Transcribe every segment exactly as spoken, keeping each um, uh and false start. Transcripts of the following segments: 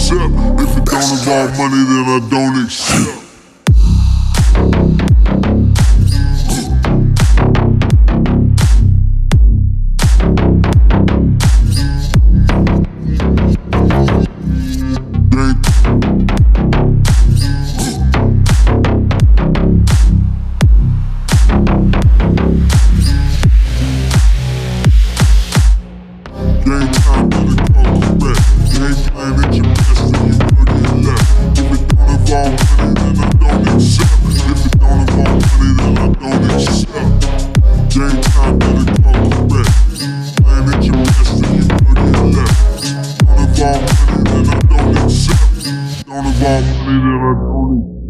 accept. If it don't involve money, then I don't accept. Don't involve money, then I don't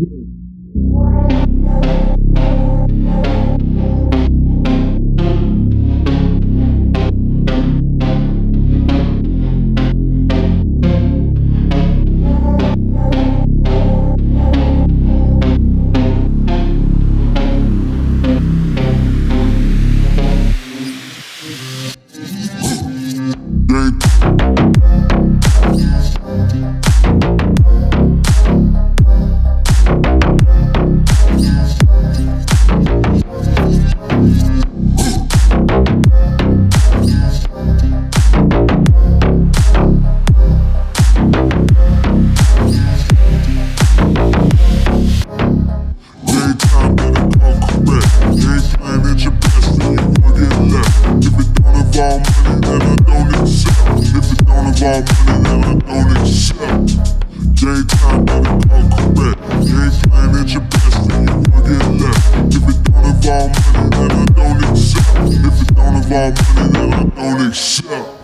involve money, then I don't accept. Game time, better call correct. You ain't playing at your best, then you gon' get left. If it don't involve money, then I don't accept. If it don't involve money, then I don't accept.